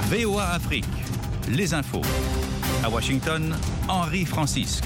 VOA Afrique, les infos. À Washington, Henri Francisque.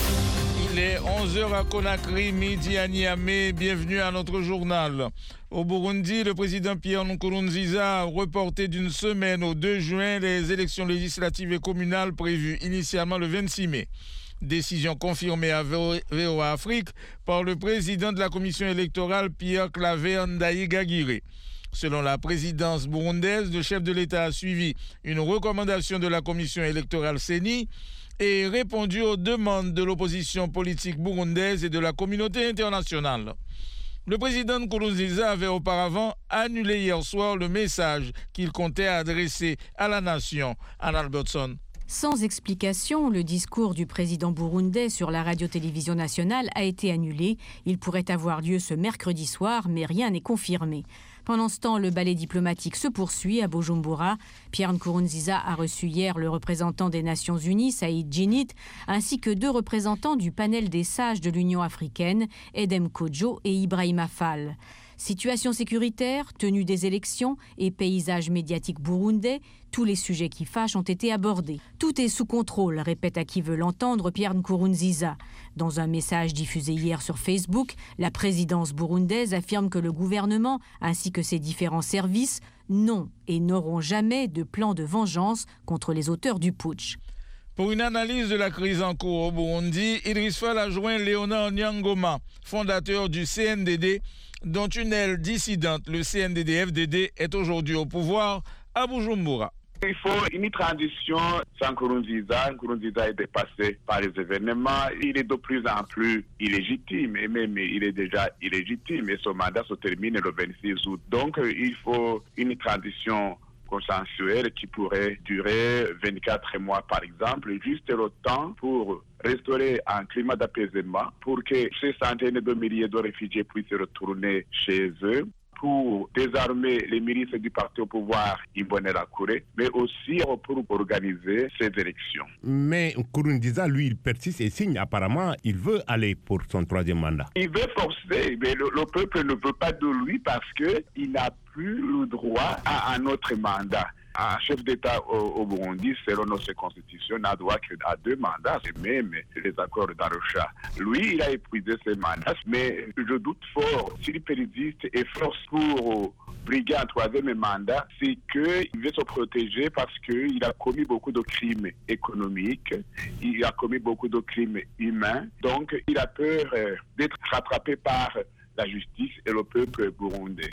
Il est 11h à Conakry, midi à Niamey. Bienvenue à notre journal. Au Burundi, le président Pierre Nkurunziza a reporté d'une semaine au 2 juin les élections législatives et communales prévues initialement le 26 mai. Décision confirmée à VOA Afrique par le président de la commission électorale Pierre Claver Ndaïgagiré. Selon la présidence burundaise, le chef de l'État a suivi une recommandation de la commission électorale CENI et répondu aux demandes de l'opposition politique burundaise et de la communauté internationale. Le président Nkurunziza avait auparavant annulé hier soir le message qu'il comptait adresser à la nation. Anne Albertson. Sans explication, le discours du président burundais sur la radio-télévision nationale a été annulé. Il pourrait avoir lieu ce mercredi soir, mais rien n'est confirmé. Pendant ce temps, le ballet diplomatique se poursuit à Bujumbura. Pierre Nkurunziza a reçu hier le représentant des Nations Unies, Saïd Djinnit, ainsi que 2 représentants du panel des sages de l'Union africaine, Edem Kodjo et Ibrahima Fall. Situation sécuritaire, tenue des élections et paysage médiatique burundais, tous les sujets qui fâchent ont été abordés. Tout est sous contrôle, répète à qui veut l'entendre Pierre Nkurunziza. Dans un message diffusé hier sur Facebook, la présidence burundaise affirme que le gouvernement ainsi que ses différents services n'ont et n'auront jamais de plan de vengeance contre les auteurs du putsch. Pour une analyse de la crise en cours au Burundi, Idriss Fall a joint Léonard Nyangoma, fondateur du CNDD, dont une aile dissidente, le CNDD-FDD, est aujourd'hui au pouvoir à Bujumbura. Il faut une transition sans Nkurunziza. Nkurunziza est dépassé par les événements. Il est de plus en plus illégitime, et même il est déjà illégitime, et son mandat se termine le 26 août. Donc il faut une transition consensuelle qui pourrait durer 24 mois par exemple, juste le temps pour restaurer un climat d'apaisement, pour que ces centaines de milliers de réfugiés puissent retourner chez eux, pour désarmer les milices du parti au pouvoir Imbonerakure, mais aussi pour organiser ces élections. Mais Nkurunziza, lui, il persiste et signe. Apparemment, il veut aller pour son 3e mandat. Il veut forcer, mais le peuple ne veut pas de lui parce qu'il n'a plus le droit à un autre mandat. Un chef d'État au Burundi, selon notre constitution, n'a droit qu'à 2 mandats, c'est même les accords d'Arusha. Lui, il a épuisé ses mandats, mais je doute fort, s'il persiste et force pour briguer un 3e mandat, c'est qu'il veut se protéger parce qu'il a commis beaucoup de crimes économiques, il a commis beaucoup de crimes humains, donc il a peur d'être rattrapé par la justice et le peuple burundais.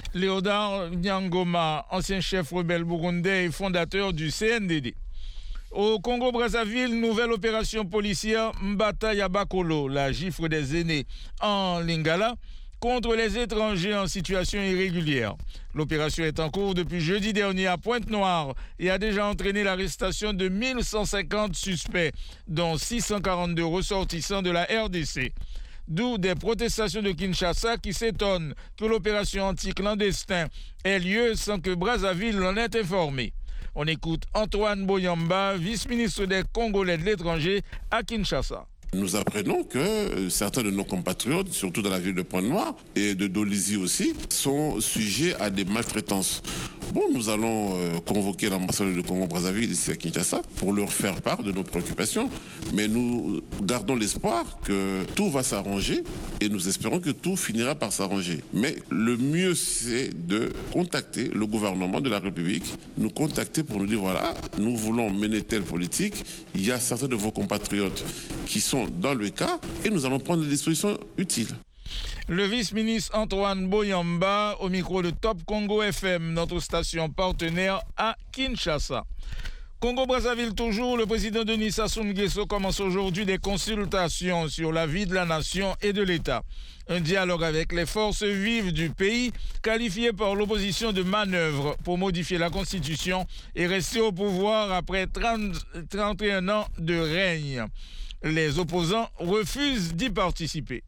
Léonard Nyangoma, ancien chef rebelle burundais et fondateur du CNDD. Au Congo-Brazzaville, nouvelle opération policière Mbata Yabakolo, la gifle des aînés en Lingala, contre les étrangers en situation irrégulière. L'opération est en cours depuis jeudi dernier à Pointe-Noire et a déjà entraîné l'arrestation de 1150 suspects, dont 642 ressortissants de la RDC. D'où des protestations de Kinshasa qui s'étonnent que l'opération anti-clandestin ait lieu sans que Brazzaville en ait informé. On écoute Antoine Boyamba, vice-ministre des Congolais de l'étranger à Kinshasa. Nous apprenons que certains de nos compatriotes, surtout dans la ville de Pointe-Noire et de Dolisie aussi, sont sujets à des maltraitances. Bon, nous allons convoquer l'ambassadeur du Congo-Brazzaville ici à Kinshasa pour leur faire part de nos préoccupations. Mais nous gardons l'espoir que tout va s'arranger et nous espérons que tout finira par s'arranger. Mais le mieux, c'est de contacter le gouvernement de la République, nous contacter pour nous dire voilà, nous voulons mener telle politique. Il y a certains de vos compatriotes qui sont dans le cas et nous allons prendre les dispositions utiles. Le vice-ministre Antoine Boyamba au micro de Top Congo FM, notre station partenaire à Kinshasa. Congo-Brazzaville toujours, le président Denis Sassou Nguesso commence aujourd'hui des consultations sur la vie de la nation et de l'État. Un dialogue avec les forces vives du pays, qualifié par l'opposition de manœuvre pour modifier la Constitution et rester au pouvoir après 31 ans de règne. Les opposants refusent d'y participer.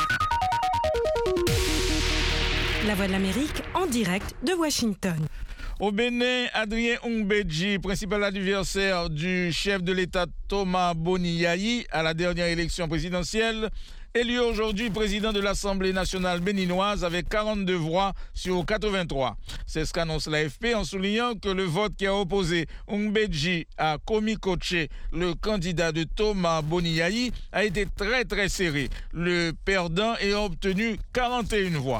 La Voix de l'Amérique en direct de Washington. Au Bénin, Adrien Ungbeji, principal adversaire du chef de l'État Thomas Boni Yayi à la dernière élection présidentielle, élu aujourd'hui président de l'Assemblée nationale béninoise avec 42 voix sur 83. C'est ce qu'annonce l'AFP en soulignant que le vote qui a opposé Ngbeji à Komi Koche, le candidat de Thomas Boniayi, a été très serré. Le perdant ayant obtenu 41 voix.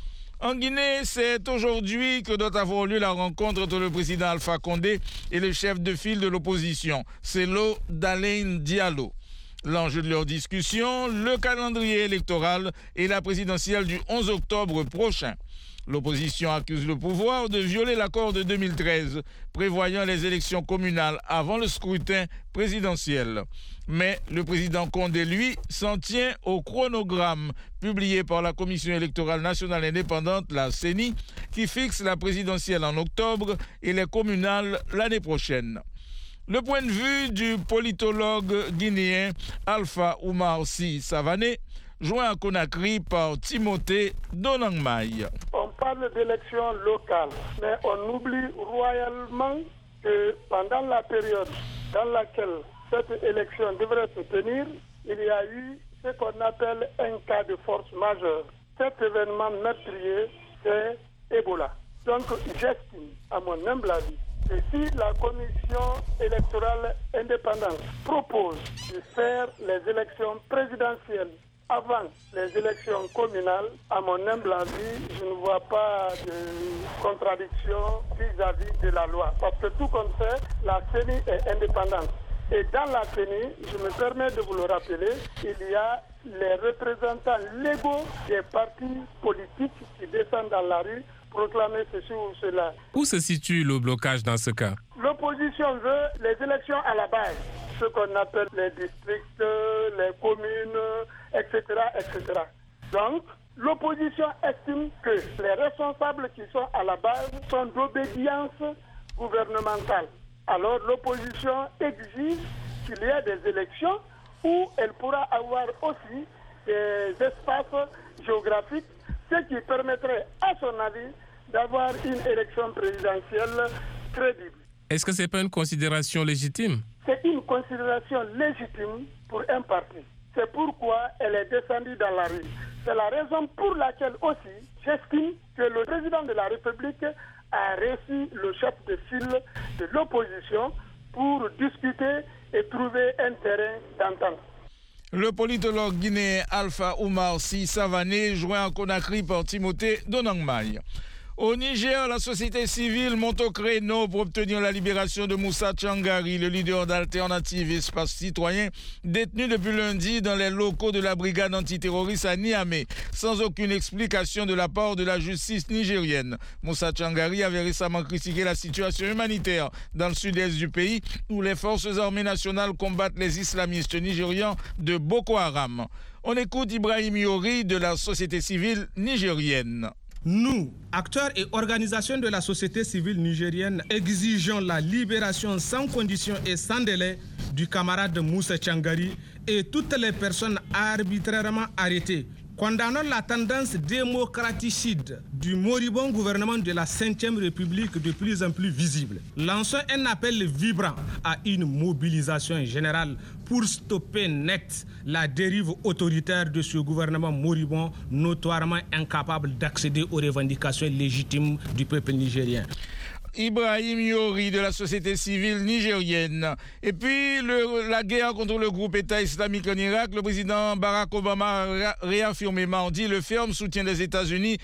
En Guinée, c'est aujourd'hui que doit avoir lieu la rencontre entre le président Alpha Condé et le chef de file de l'opposition, Cellou Dalein Diallo. L'enjeu de leur discussion, le calendrier électoral et la présidentielle du 11 octobre prochain. L'opposition accuse le pouvoir de violer l'accord de 2013, prévoyant les élections communales avant le scrutin présidentiel. Mais le président Condé, lui, s'en tient au chronogramme publié par la Commission électorale nationale indépendante, la CENI, qui fixe la présidentielle en octobre et les communales l'année prochaine. Le point de vue du politologue guinéen Alpha Oumar Sy Savané, joint à Conakry par Timothée Donangmaï. On parle d'élections locales, mais on oublie royalement que pendant la période dans laquelle cette élection devrait se tenir, il y a eu ce qu'on appelle un cas de force majeure. Cet événement meurtrier, c'est Ebola. Donc, j'estime, à mon humble avis, que si la commission électorale indépendante propose de faire les élections présidentielles avant les élections communales, à mon humble avis, je ne vois pas de contradiction vis-à-vis de la loi. Parce que tout comme ça, la CENI est indépendante. Et dans la CENI, je me permets de vous le rappeler, il y a les représentants légaux des partis politiques qui descendent dans la rue proclamer ceci ou cela. Où se situe le blocage dans ce cas? L'opposition veut les élections à la base, ce qu'on appelle les districts, les communes, etc., etc. Donc, l'opposition estime que les responsables qui sont à la base sont d'obédience gouvernementale. Alors, l'opposition exige qu'il y ait des élections où elle pourra avoir aussi des espaces géographiques, ce qui permettrait, à son avis, d'avoir une élection présidentielle crédible. Est-ce que ce n'est pas une considération légitime? C'est une considération légitime pour un parti. C'est pourquoi elle est descendue dans la rue. C'est la raison pour laquelle aussi, j'estime que le président de la République a reçu le chef de file de l'opposition pour discuter et trouver un terrain d'entente. Le politologue guinéen Alpha Oumar Sy Savané, joint à Conakry par Timothée Donangmaï. Au Niger, la société civile monte au créneau pour obtenir la libération de Moussa Tchangari, le leader d'Alternative Espace Citoyen, détenu depuis lundi dans les locaux de la brigade antiterroriste à Niamey, sans aucune explication de la part de la justice nigérienne. Moussa Tchangari avait récemment critiqué la situation humanitaire dans le sud-est du pays, où les forces armées nationales combattent les islamistes nigérians de Boko Haram. On écoute Ibrahim Yori de la société civile nigérienne. Nous, acteurs et organisations de la société civile nigérienne, exigeons la libération sans condition et sans délai du camarade Moussa Tchangari et toutes les personnes arbitrairement arrêtées. Condamnons la tendance démocraticide du moribond gouvernement de la 5e République de plus en plus visible. Lançons un appel vibrant à une mobilisation générale pour stopper net la dérive autoritaire de ce gouvernement moribond, notoirement incapable d'accéder aux revendications légitimes du peuple nigérien. Ibrahim Yori de la société civile nigérienne. Et puis, la guerre contre le groupe État islamique en Irak, le président Barack Obama a réaffirmé mardi le ferme soutien des États-Unis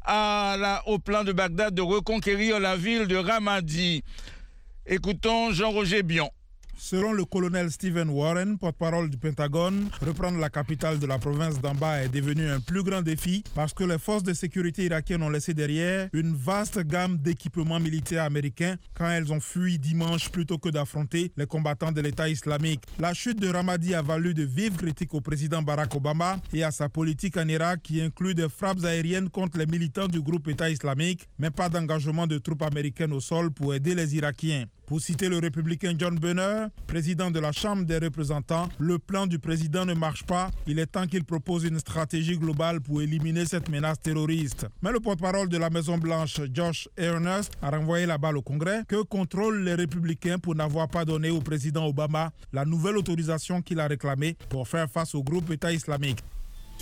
au plan de Bagdad de reconquérir la ville de Ramadi. Écoutons Jean-Roger Bion. Selon le colonel Stephen Warren, porte-parole du Pentagone, reprendre la capitale de la province d'Amba est devenu un plus grand défi parce que les forces de sécurité irakiennes ont laissé derrière une vaste gamme d'équipements militaires américains quand elles ont fui dimanche plutôt que d'affronter les combattants de l'État islamique. La chute de Ramadi a valu de vives critiques au président Barack Obama et à sa politique en Irak qui inclut des frappes aériennes contre les militants du groupe État islamique, mais pas d'engagement de troupes américaines au sol pour aider les Irakiens. Pour citer le républicain John Boehner, président de la Chambre des représentants, le plan du président ne marche pas. Il est temps qu'il propose une stratégie globale pour éliminer cette menace terroriste. Mais le porte-parole de la Maison-Blanche, Josh Earnest, a renvoyé la balle au Congrès. Que contrôlent les républicains pour n'avoir pas donné au président Obama la nouvelle autorisation qu'il a réclamée pour faire face au groupe État islamique?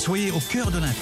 Soyez au cœur de l'info.